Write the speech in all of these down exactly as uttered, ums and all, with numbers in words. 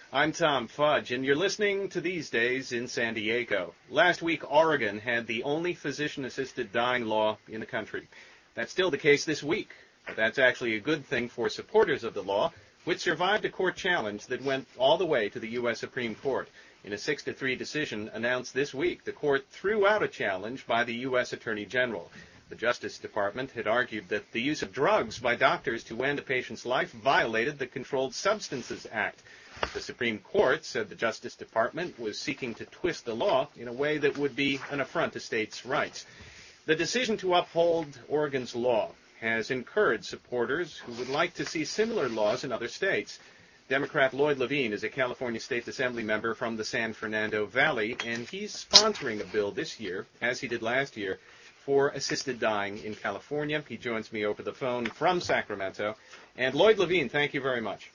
I'm Tom Fudge, and you're listening to These Days in San Diego. Last week, Oregon had the only physician-assisted dying law in the country. That's still the case this week, but that's actually a good thing for supporters of the law, which survived a court challenge that went all the way to the U S Supreme Court. In a six to three decision announced this week, the court threw out a challenge by the U S Attorney General. The Justice Department had argued that the use of drugs by doctors to end a patient's life violated the Controlled Substances Act. The Supreme Court said the Justice Department was seeking to twist the law in a way that would be an affront to states' rights. The decision to uphold Oregon's law has encouraged supporters who would like to see similar laws in other states. Democrat Lloyd Levine is a California State Assembly member from the San Fernando Valley, and he's sponsoring a bill this year, as he did last year, for assisted dying in California. He joins me over the phone from Sacramento. And Lloyd Levine, thank you very much.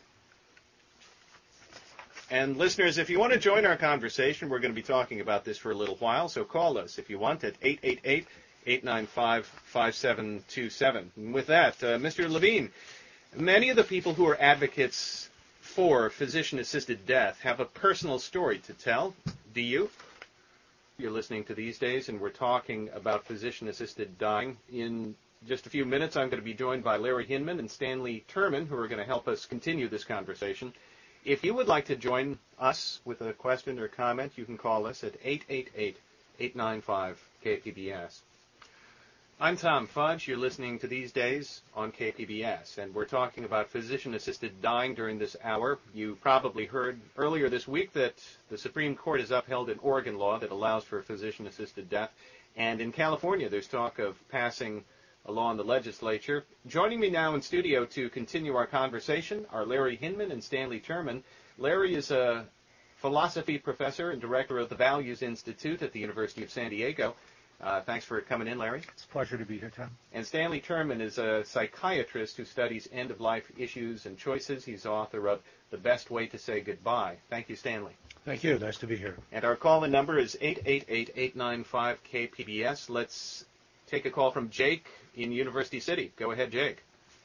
And listeners, if you want to join our conversation, we're going to be talking about this for a little while, so call us if you want at eight eight eight, eight nine five, five seven two seven. And with that, uh, Mister Levine, many of the people who are advocates for physician-assisted death have a personal story to tell. Do you? You're listening to These Days, and we're talking about physician-assisted dying. In just a few minutes, I'm going to be joined by Larry Hinman and Stanley Turman, who are going to help us continue this conversation. If you would like to join us with a question or comment, you can call us at eight eight eight, eight nine five, K P B S. I'm Tom Fudge. You're listening to These Days on K P B S, and we're talking about physician-assisted dying during this hour. You probably heard earlier this week that the Supreme Court has upheld an Oregon law that allows for physician-assisted death, and in California there's talk of passing a law in the legislature. Joining me now in studio to continue our conversation are Larry Hinman and Stanley Turman. Larry is a philosophy professor and director of the Values Institute at the University of San Diego. Uh, thanks for coming in, Larry. It's a pleasure to be here, Tom. And Stanley Turman is a psychiatrist who studies end-of-life issues and choices. He's author of The Best Way to Say Goodbye. Thank you, Stanley. Thank you. Nice to be here. And our call-in number is eight eight eight, eight nine five, K P B S. Let's take a call from Jake in University City. Go ahead, Jake.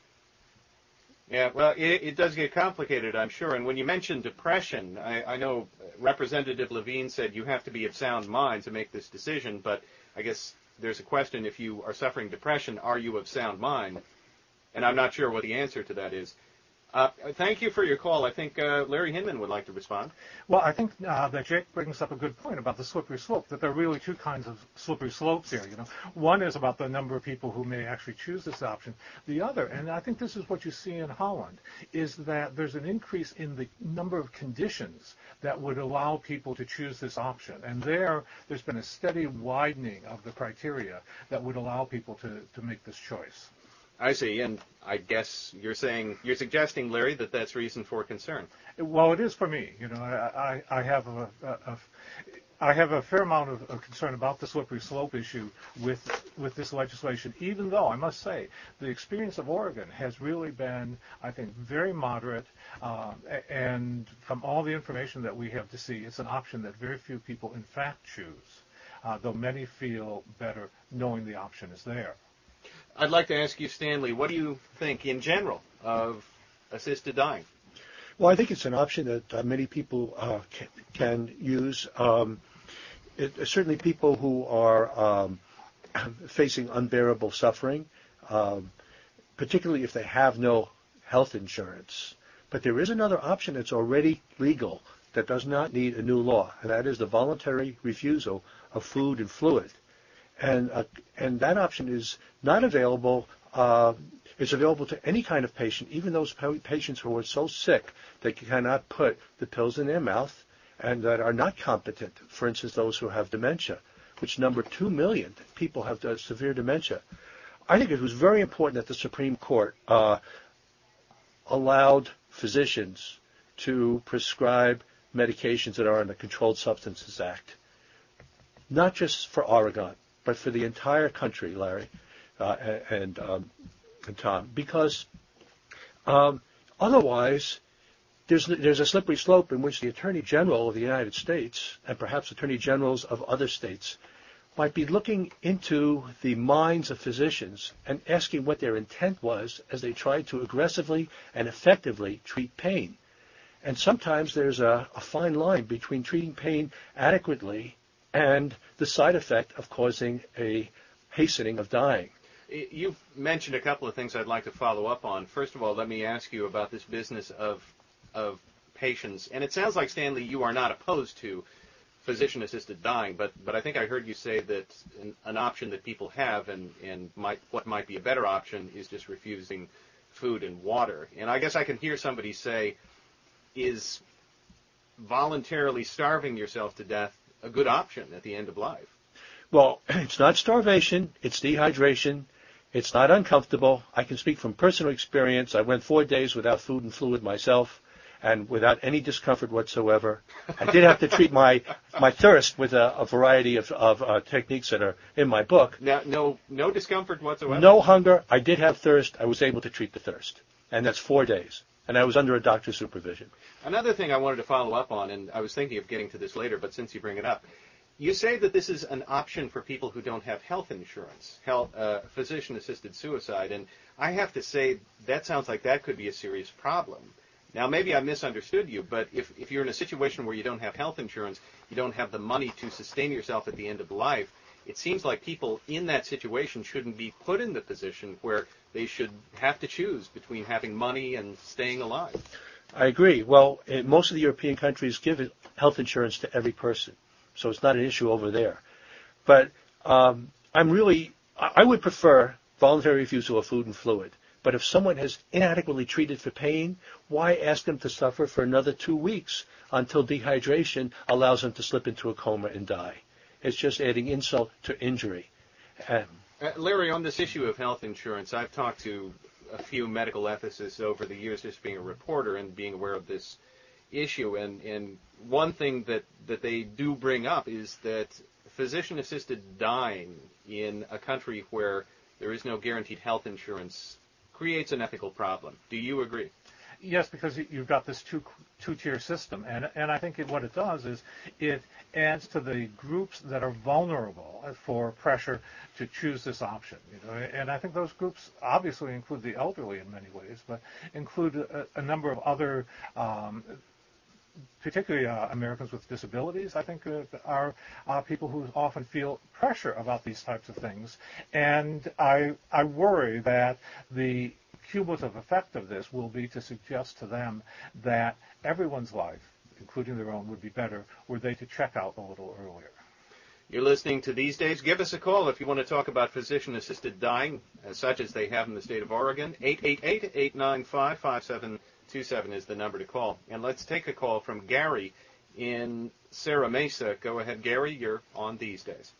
Yeah, well, it, it does get complicated, I'm sure. And when you mention depression, I, I know Representative Levine said you have to be of sound mind to make this decision, but I guess there's a question, if you are suffering depression, are you of sound mind? And I'm not sure what the answer to that is. Uh, thank you for your call. I think uh, Larry Hinman would like to respond. Well, I think uh, that Jake brings up a good point about the slippery slope, that there are really two kinds of slippery slopes here. You know, one is about the number of people who may actually choose this option. The other, and I think this is what you see in Holland, is that there's an increase in the number of conditions that would allow people to choose this option. And there, there's been a steady widening of the criteria that would allow people to, to make this choice. I see, and I guess you're saying, you're suggesting, Larry, that that's reason for concern. Well, it is for me. You know, I, I, I have a, a, a, I have a fair amount of, of concern about the slippery slope issue with with this legislation, even though I must say the experience of Oregon has really been, I think, very moderate, uh, and from all the information that we have to see, it's an option that very few people, in fact, choose, uh, though many feel better knowing the option is there. I'd like to ask you, Stanley, what do you think in general of assisted dying? Well, I think it's an option that uh, many people uh, can, can use. Um, it, certainly people who are um, facing unbearable suffering, um, particularly if they have no health insurance. But there is another option that's already legal that does not need a new law, and that is the voluntary refusal of food and fluid. And uh, and that option is not available. Uh, it's available to any kind of patient, even those patients who are so sick they cannot put the pills in their mouth and that are not competent. For instance, those who have dementia, which number two million people have uh, severe dementia. I think it was very important that the Supreme Court uh, allowed physicians to prescribe medications that are in the Controlled Substances Act, not just for Oregon, but for the entire country, Larry uh, and, um, and Tom, because um, otherwise there's, there's a slippery slope in which the Attorney General of the United States and perhaps Attorney Generals of other states might be looking into the minds of physicians and asking what their intent was as they tried to aggressively and effectively treat pain. And sometimes there's a, a fine line between treating pain adequately and the side effect of causing a hastening of dying. You've mentioned a couple of things I'd like to follow up on. First of all, let me ask you about this business of of patients. And it sounds like, Stanley, you are not opposed to physician-assisted dying, but, but I think I heard you say that an, an option that people have and, and might, what might be a better option is just refusing food and water. And I guess I can hear somebody say, is voluntarily starving yourself to death a good option at the end of life? Well, it's not starvation, it's dehydration. It's not uncomfortable. I can speak from personal experience. I went four days without food and fluid myself, and without any discomfort whatsoever. I did have to treat my my thirst with a, a variety of, of uh, techniques that are in my book. Now, no, no discomfort whatsoever? No hunger. I did have thirst. I was able to treat the thirst, and that's four days. And I was under a doctor's supervision. Another thing I wanted to follow up on, and I was thinking of getting to this later, but since you bring it up, you say that this is an option for people who don't have health insurance, health, uh, physician-assisted suicide, and I have to say that sounds like that could be a serious problem. Now, maybe I misunderstood you, but if, if you're in a situation where you don't have health insurance, you don't have the money to sustain yourself at the end of life, it seems like people in that situation shouldn't be put in the position where they should have to choose between having money and staying alive. I agree. Well, in most of the European countries give health insurance to every person, so it's not an issue over there. But um, I'm really, I would prefer voluntary refusal of food and fluid. But if someone has inadequately treated for pain, why ask them to suffer for another two weeks until dehydration allows them to slip into a coma and die? It's just adding insult to injury. Um, uh, Larry, on this issue of health insurance, I've talked to a few medical ethicists over the years, just being a reporter and being aware of this issue. And, and one thing that, that they do bring up is that physician-assisted dying in a country where there is no guaranteed health insurance creates an ethical problem. Do you agree? Yes, because you've got this two two-tier system, and and I think it, what it does is it adds to the groups that are vulnerable for pressure to choose this option. You know, and I think those groups obviously include the elderly in many ways, but include a, a number of other. Um, particularly uh, Americans with disabilities, I think, uh, are uh, people who often feel pressure about these types of things. And I, I worry that the cumulative effect of this will be to suggest to them that everyone's life, including their own, would be better were they to check out a little earlier. You're listening to These Days. Give us a call if you want to talk about physician-assisted dying, as such as they have in the state of Oregon. eight eight eight, eight nine five, five seven two seven is the number to call. And let's take a call from Gary in Serra Mesa. Go ahead, Gary. You're on These Days.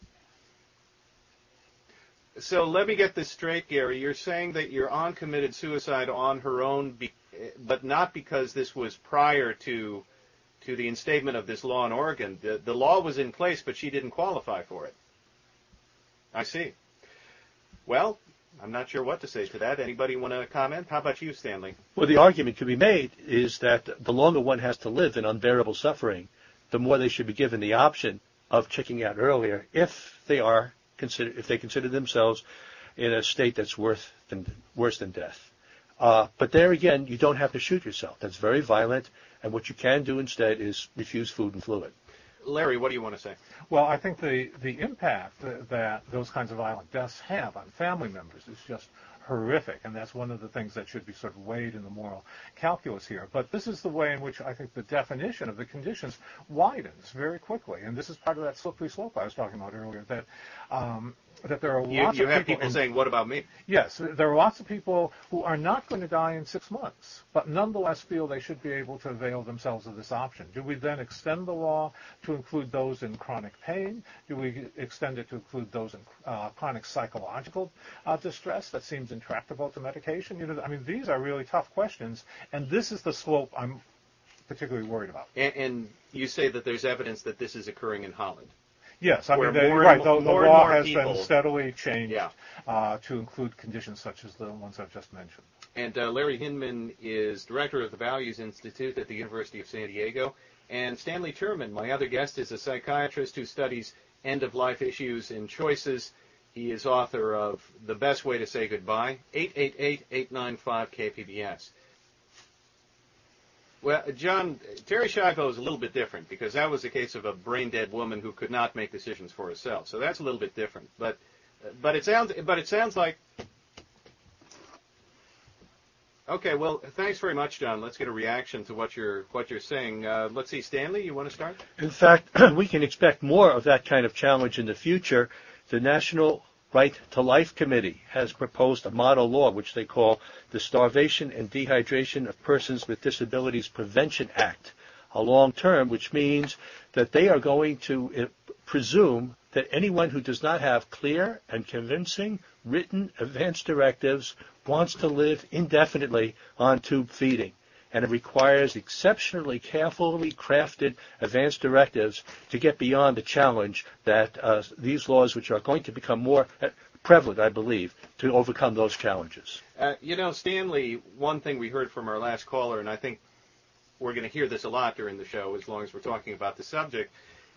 So let me get this straight, Gary. You're saying that your aunt committed suicide on her own, be, but not because this was prior to to the instatement of this law in Oregon. The, the law was in place, but she didn't qualify for it. I see. Well, I'm not sure what to say to that. Anybody want to comment? How about you, Stanley? Well, the argument could be made is that the longer one has to live in unbearable suffering, the more they should be given the option of checking out earlier if they are consider if they consider themselves in a state that's worse than worse than death. Uh, but there again, you don't have to shoot yourself. That's very violent, and what you can do instead is refuse food and fluid. Larry, what do you want to say? Well, I think the, the impact that, that those kinds of violent deaths have on family members is just horrific, and that's one of the things that should be sort of weighed in the moral calculus here. But this is the way in which I think the definition of the conditions widens very quickly, and this is part of that slippery slope I was talking about earlier, that um, that there are you, lots you of have people, people in, saying, what about me? Yes, there are lots of people who are not going to die in six months, but nonetheless feel they should be able to avail themselves of this option. Do we then extend the law to include those in chronic pain? Do we extend it to include those in uh, chronic psychological uh, distress that seems intractable to medication? You know, I mean, these are really tough questions, and this is the slope I'm particularly worried about. And, and you say that there's evidence that this is occurring in Holland. Yes, I Where mean, they, more right. and The, the more and law more has people- been steadily changed Yeah. uh, to include conditions such as the ones I've just mentioned. And uh, Larry Hinman is director of the Values Institute at the University of San Diego. And Stanley Turman, my other guest, is a psychiatrist who studies end-of-life issues and choices. He is author of The Best Way to Say Goodbye, eight eight eight, eight nine five, K P B S. Well, John, Terry Schiavo is a little bit different because that was a case of a brain-dead woman who could not make decisions for herself. So that's a little bit different. But, but it sounds, but it sounds like. Okay, well, thanks very much, John. Let's get a reaction to what you're what you're saying. Uh, let's see, Stanley, you want to start? In fact, we can expect more of that kind of challenge in the future. The National Right to Life Committee has proposed a model law, which they call the Starvation and Dehydration of Persons with Disabilities Prevention Act, a long term, which means that they are going to uh, presume that anyone who does not have clear and convincing written advance directives wants to live indefinitely on tube feeding. And it requires exceptionally carefully crafted advance directives to get beyond the challenge that uh, these laws, which are going to become more prevalent, I believe, to overcome those challenges. Uh, you know, Stanley, one thing we heard from our last caller, and I think we're going to hear this a lot during the show as long as we're talking about the subject,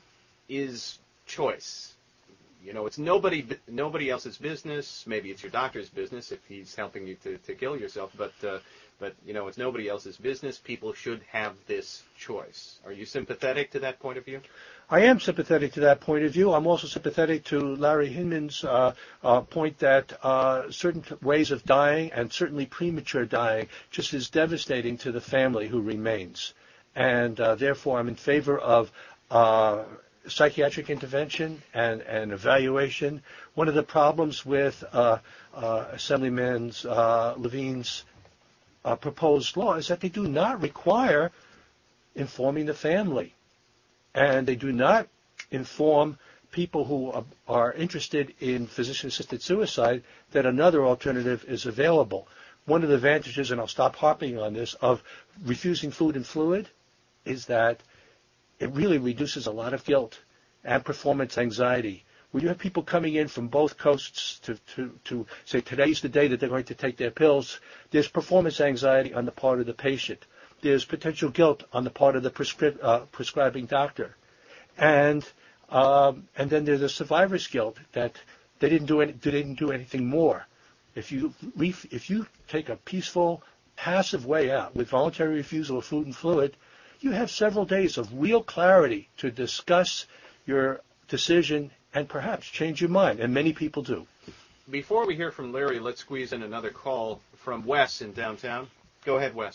is choice. You know, it's nobody nobody else's business. Maybe it's your doctor's business if he's helping you to, to kill yourself, but uh, but you know, it's nobody else's business. People should have this choice. Are you sympathetic to that point of view? I am sympathetic to that point of view. I'm also sympathetic to Larry Hinman's uh, uh, point that uh, certain ways of dying, and certainly premature dying, just is devastating to the family who remains. And uh, therefore, I'm in favor of uh, psychiatric intervention and, and evaluation. One of the problems with uh, uh, Assemblyman uh, Levine's uh, proposed law is that they do not require informing the family. And they do not inform people who are, are interested in physician-assisted suicide that another alternative is available. One of the advantages, and I'll stop harping on this, of refusing food and fluid is that it really reduces a lot of guilt and performance anxiety. When you have people coming in from both coasts to, to, to say today's the day that they're going to take their pills, there's performance anxiety on the part of the patient. There's potential guilt on the part of the prescri- uh, prescribing doctor. And um, and then there's the survivor's guilt that they didn't do any, they didn't do anything more. If you ref- if you take a peaceful, passive way out with voluntary refusal of food and fluid, you have several days of real clarity to discuss your decision and perhaps change your mind, and many people do. Before we hear from Larry, let's squeeze in another call from Wes in downtown. Go ahead, Wes.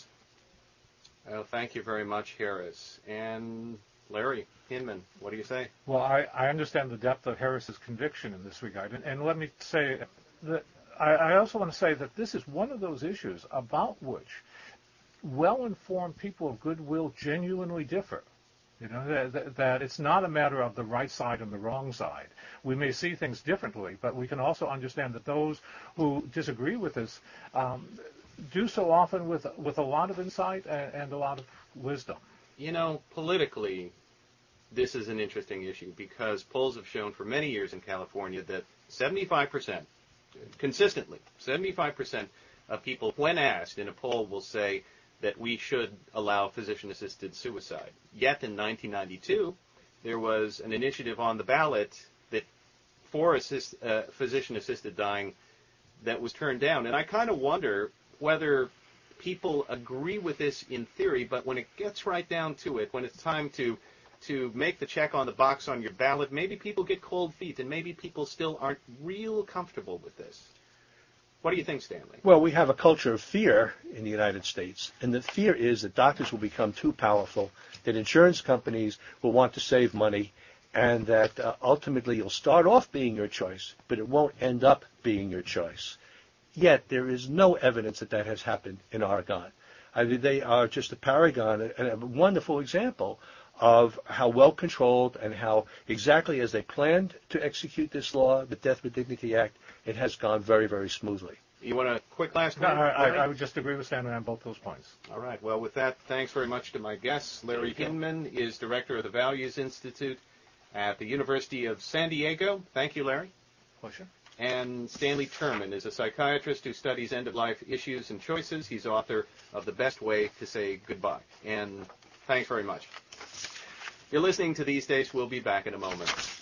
Oh, thank you very much, Harris. And Larry Hinman, what do you say? Well, I, I understand the depth of Harris's conviction in this regard. And, and let me say that I, I also want to say that this is one of those issues about which well-informed people of goodwill genuinely differ. You know, that, that, that it's not a matter of the right side and the wrong side. We may see things differently, but we can also understand that those who disagree with us um, do so often with with a lot of insight and, and a lot of wisdom. You know, politically, this is an interesting issue because polls have shown for many years in California that seventy-five percent, consistently, seventy-five percent of people, when asked in a poll, will say that we should allow physician-assisted suicide. Yet in nineteen ninety-two, there was an initiative on the ballot that for assist, uh, physician-assisted dying that was turned down. And I kind of wonder whether people agree with this in theory, but when it gets right down to it, when it's time to to make the check on the box on your ballot, maybe people get cold feet, and maybe people still aren't real comfortable with this. What do you think, Stanley? Well, we have a culture of fear in the United States, and the fear is that doctors will become too powerful, that insurance companies will want to save money, and that uh, ultimately you'll start off being your choice, but it won't end up being your choice. Yet there is no evidence that that has happened in Oregon. I mean, they are just a paragon and a wonderful example of how well controlled and how exactly as they planned to execute this law, the Death with Dignity Act, it has gone very, very smoothly. You want a quick last no, word? I, I, I would just agree with Stanley on both those points. All right. Well, with that, thanks very much to my guests. Larry Hinman is director of the Values Institute at the University of San Diego. Thank you, Larry. Pleasure. And Stanley Terman is a psychiatrist who studies end-of-life issues and choices. He's author of The Best Way to Say Goodbye. And thanks very much. You're listening to These Days. We'll be back in a moment.